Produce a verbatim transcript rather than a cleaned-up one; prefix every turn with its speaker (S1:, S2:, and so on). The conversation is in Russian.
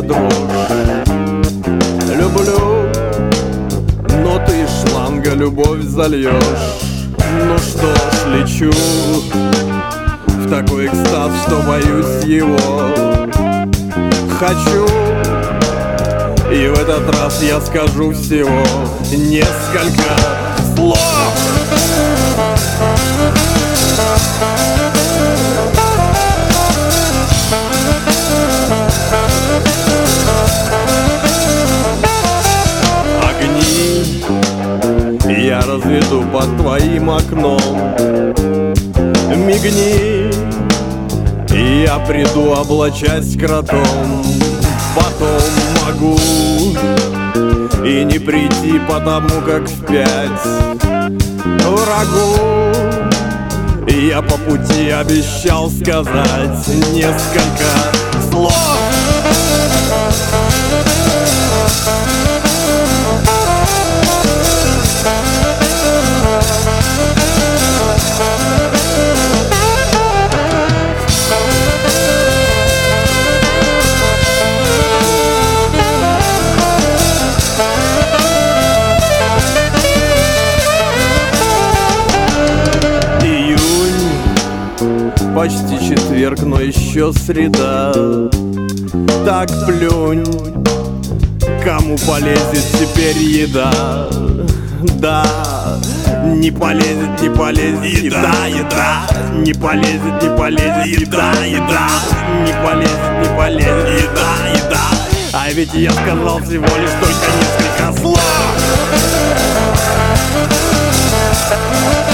S1: дрожь. Люблю, но ты из шланга любовь зальешь. Ну что ж, лечу в такой экстаз, что боюсь его. Хочу, и в этот раз я скажу всего несколько слов. Огни я разведу под твоим окном. Мигни, и я приду, облачась кротом. Потом могу и не прийти, потому как впять врагу. И я по пути обещал сказать несколько слов. Почти четверг, но еще среда. Так плюнь, кому полезет теперь еда. Да, не полезет, не полезет еда, еда. Не полезет, не полезет еда, еда. Не полезет, не полезет еда, еда. А ведь я сказал всего лишь только несколько слов.